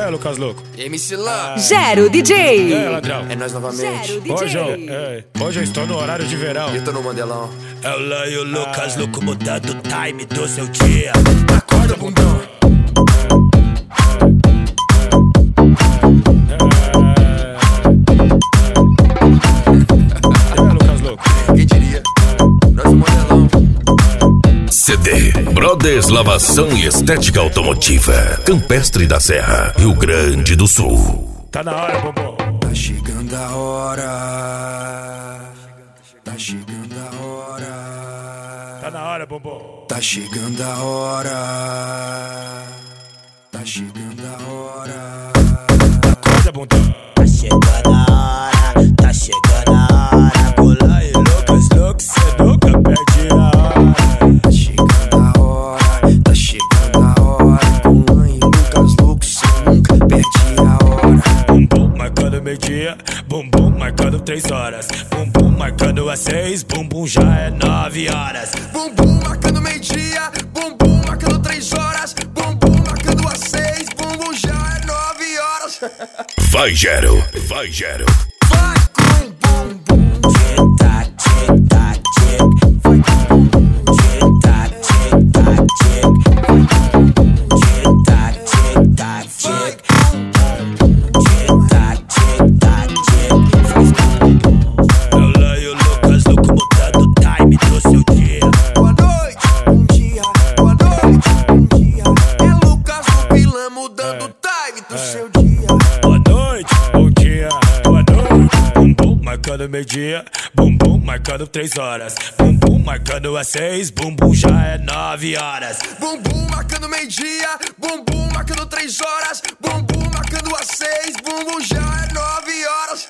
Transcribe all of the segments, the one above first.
É, Lucas Louco. MC Lan. Gero DJ. É, ladrão. É nós novamente. Gero Hoje DJ. eu estou no horário de verão. Eu tô no Mandelão. É o Lan e o Lucas Louco mudando o time do seu dia. Acorda, bundão. É, Lucas Louco. Quem diria? Nós no Mandelão. CD Brothers Lavação e Estética Automotiva, Campestre da Serra, Rio Grande do Sul. Tá na hora, bombom. Tá chegando a hora. Tá chegando a hora. Tá na hora, bombom. Tá chegando a hora. Tá chegando a hora. Acorda, bundão. Tá chegando a hora, tá chegando a hora. Colar e Lucas Louco, cê nunca perde a hora. Tá chegando a hora. Tá chegando a hora. Com Lan e Lucas Louco, cê nunca perde a hora. Bumbum marcando meio-dia, bumbum marcando 3 horas. Bumbum marcando às 6, bumbum já é 9 horas. Bumbum marcando meio-dia, bumbum marcando 3 horas, bumbum marcando às 6, bumbum já é 9 horas. Vai, Gero, vai, Gero. Vai com bumbum. Tic-tac, tic-tac, tic. Vai com bumbum. Tic-tac, tic-tac, tic. Tic-tac, tic-tac, Vai tic. com bumbum. Tic-tac, tic-tac, tic. Faz com bumbum. É o Lan e o Lucas Louco mudando o time do seu dia. Boa noite, bom dia. Boa noite, bom dia. É Lucas Louco e Lan mudando o time do seu dia. Boa noite, bom dia, boa noite. Bumbum marcando meio-dia, bumbum marcando 3 horas. Bumbum marcando às 6, bumbum já é 9 horas. Bumbum marcando meio-dia, bumbum marcando 3 horas, bumbum marcando às 6, bumbum já é 9 horas.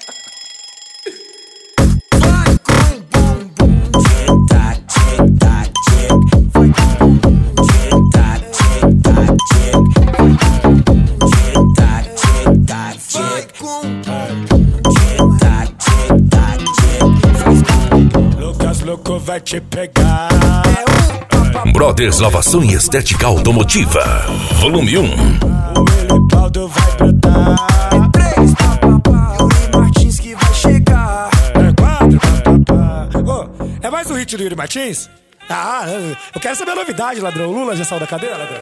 Vai com bumbum. Tic-tac, tic-tac, tic. Vai com bumbum. Tic-tac, tic-tac, tic. Tic-tac, tic-tac, Vai tic. com bumbum. Tic-tac, tic-tac, tic. Lucas Louco vai te pegar. Brothers Lavação e Estética Automotiva, Volume 1. O Elibaldo vai brotar. 3, papapá, o Yuri Martins que vai chegar. É 4, papapá. Ô, é mais um hit do Yuri Martins? Ah, eu quero saber a novidade, ladrão. O Lula já saiu da cadeira, ladrão?